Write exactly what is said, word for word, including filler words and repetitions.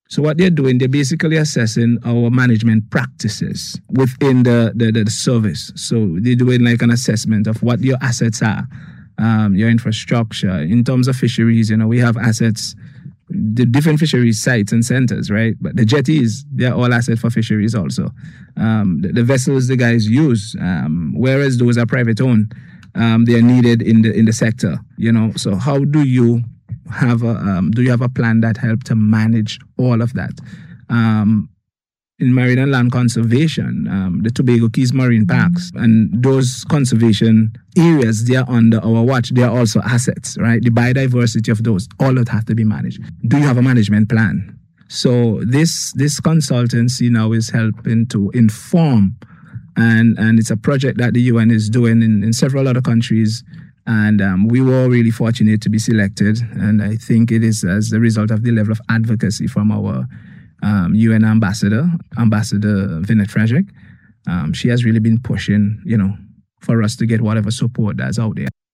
So what they're doing, they're basically assessing our management practices within the, the, the service. So they're doing like an assessment of what your assets are, um, your infrastructure. In terms of fisheries, you know, we have assets, the different fisheries sites and centers, right? But the jetties, they're all assets for fisheries also. Um, the, the vessels the guys use, um, whereas those are private owned, um, they are needed in the in the sector, you know. So how do you have a um, do you have a plan that help to manage all of that? Um, in marine and land conservation, um, the Tobago Keys Marine Parks and those conservation areas, they are under our watch. They are also assets, right? The biodiversity of those, all that have to be managed. Do you have a management plan? So this this consultancy now is helping to inform, and, and it's a project that the U N is doing in, in several other countries. And um, we were really fortunate to be selected. And I think it is as a result of the level of advocacy from our um, U N ambassador, Ambassador Vinette Frederick. Um, she has really been pushing, you know, for us to get whatever support that's out there.